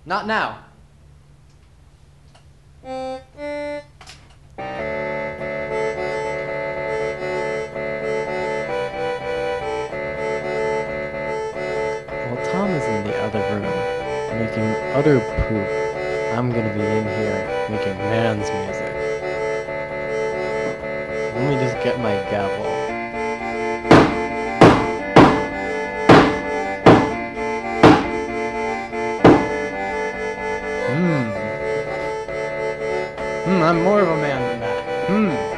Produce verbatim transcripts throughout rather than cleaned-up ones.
Not now. While Tom is in the other room making utter poop, I'm gonna be in here making man's music. Let me just get my gavel. Hmm. Hmm, I'm more of a man than that. Hmm.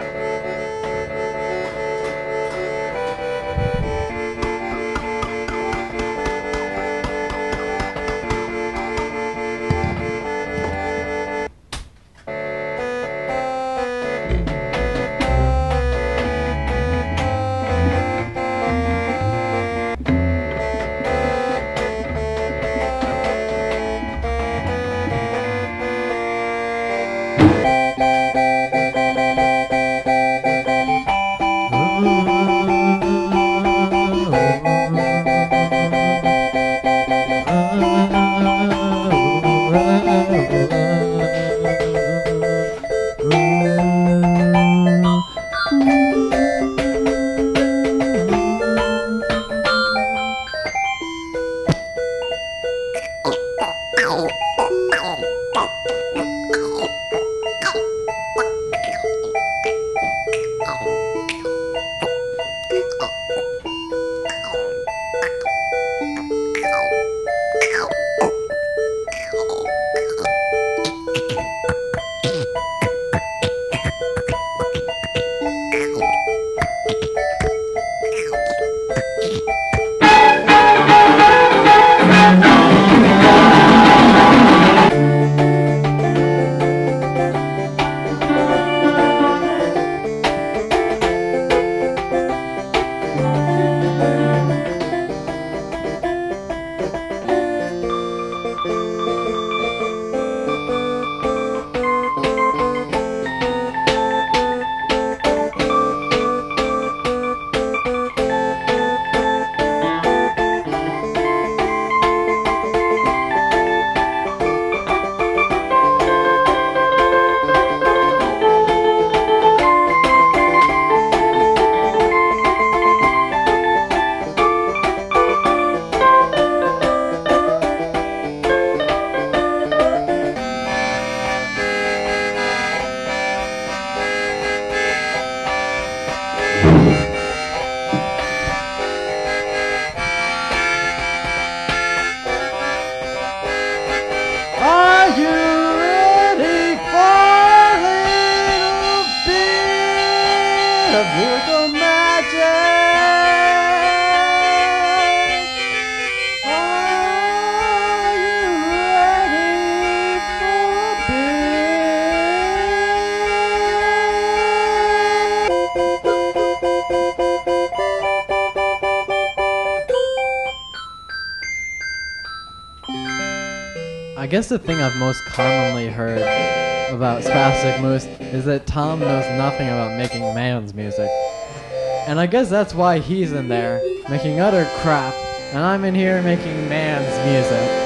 Are you ready for a little bit of miracle magic? Are you ready for I guess the thing I've most commonly heard about Spastic Moose is that Tom knows nothing about making man's music. And I guess that's why he's in there, making utter crap, and I'm in here making man's music.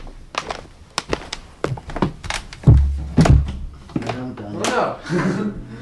I'm done. Oh no!